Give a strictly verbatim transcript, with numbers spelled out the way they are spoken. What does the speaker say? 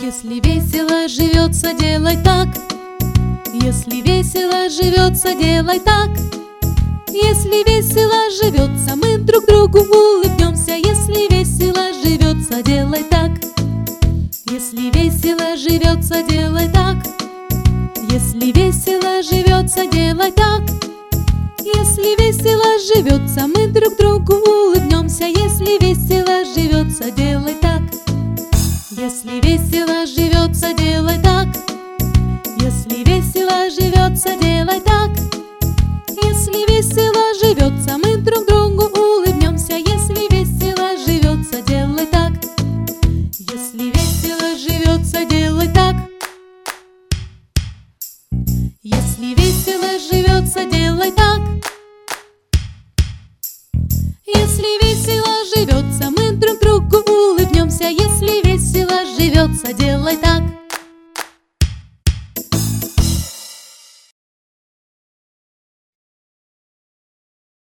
Если весело живется, делай так. Если весело живется, делай так. Если весело живется, мы друг другу улыбнемся. Если весело живется, делай так. Если весело живется, делай так. Если весело живется, делай так. Если весело живется, мы друг другу улыбнемся. Если весело живется, делай так. Если весело живется, делай так. Если весело живется, делай так. Если весело живется, мы друг другу улыбнемся. Если весело живется, делай так. Если весело живется, делай так. Если весело живется, делай так. Если весело живется, мы друг другу улыбнемся. Если весело живется, делай так.